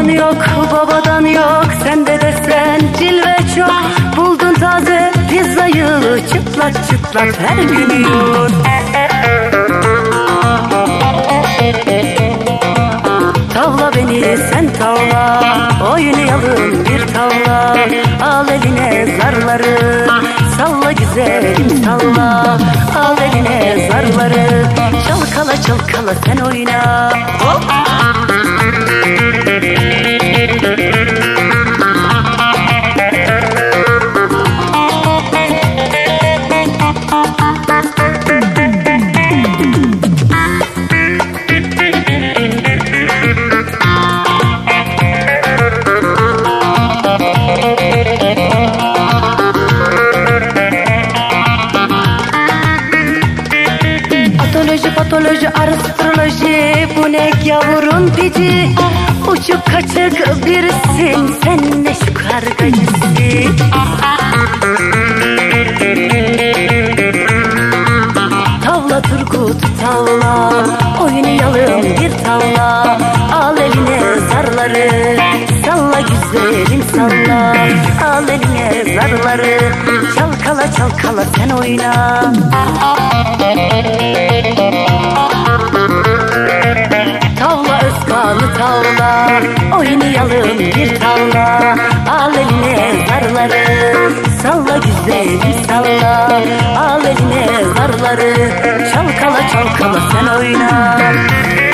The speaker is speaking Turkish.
Anadan yok, babadan yok, sende desen cilve çok. Buldun taze pizzayı, çıtlat çıtlat her gün yiyor. Tavla beni sen tavla, oynayalım bir tavla. Al eline zarları, salla güzelim salla. Al eline zarları, çalkala çalkala sen oyna. Hop! Patoloji, astroloji, bu ne gavurun pici. Uçuk kaçık birisin, sen ne şu kargacısı. Tavla Turgut tavla, oynayalım bir tavla. Al eline zarları, salla güzelim salla. Al eline zarları, çalkala çalkala sen oyna. Tavla Özkan'ı tavla, oynayalım bir tavla. Al eline zarları, salla güzelim salla. Al eline zarları, çalkala çalkala sen oyna.